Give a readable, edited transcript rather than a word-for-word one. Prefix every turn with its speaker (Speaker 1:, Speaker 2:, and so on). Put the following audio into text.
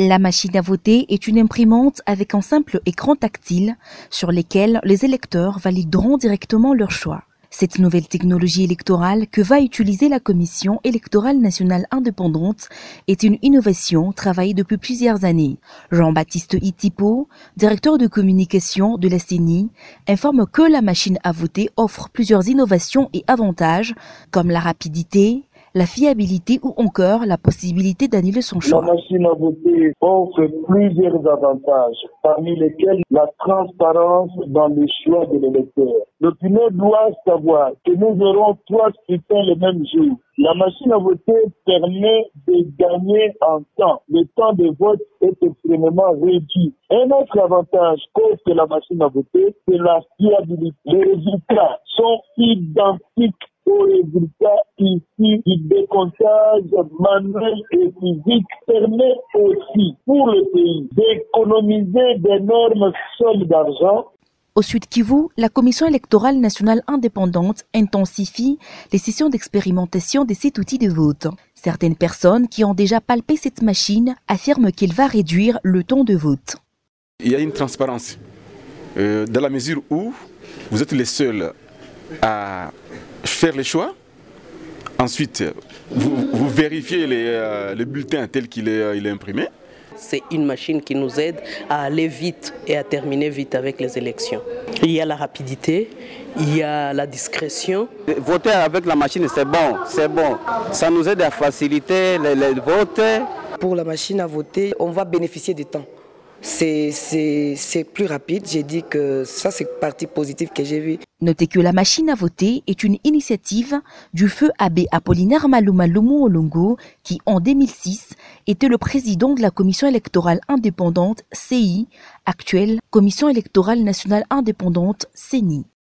Speaker 1: La machine à voter est une imprimante avec un simple écran tactile sur lequel les électeurs valideront directement leur choix. Cette nouvelle technologie électorale que va utiliser la Commission électorale nationale indépendante est une innovation travaillée depuis plusieurs années. Jean-Baptiste Itipo, directeur de communication de la CENI, informe que la machine à voter offre plusieurs innovations et avantages comme la rapidité, la fiabilité ou encore la possibilité d'annuler son choix.
Speaker 2: La machine à voter offre plusieurs avantages, parmi lesquels la transparence dans le choix de l'électeur. L'opinion doit savoir que nous aurons 3 scrutins le même jour. La machine à voter permet de gagner en temps. Le temps de vote est extrêmement réduit. Un autre avantage qu'offre la machine à voter, c'est la fiabilité. Les résultats sont identiques aux résultats ici du décomptage manuel et physique permet aussi pour le pays d'économiser d'énormes sommes d'argent.
Speaker 1: Au Sud Kivu, la Commission électorale nationale indépendante intensifie les sessions d'expérimentation de cet outil de vote. Certaines personnes qui ont déjà palpé cette machine affirment qu'elle va réduire le temps de vote.
Speaker 3: Il y a une transparence dans la mesure où vous êtes les seuls à faire les choix. Ensuite, vous vérifiez le bulletin tel qu'il est imprimé.
Speaker 4: C'est une machine qui nous aide à aller vite et à terminer vite avec les élections. Il y a la rapidité, il y a la discrétion.
Speaker 5: Voter avec la machine, c'est bon, c'est bon. Ça nous aide à faciliter les votes.
Speaker 6: Pour la machine à voter, on va bénéficier du temps. C'est plus rapide. J'ai dit que ça, c'est partie positive que j'ai vue.
Speaker 1: Notez que la machine à voter est une initiative du feu abbé Apollinaire Maluma Lumu Olongo qui, en 2006, était le président de la Commission électorale indépendante CI, actuelle Commission électorale nationale indépendante CENI.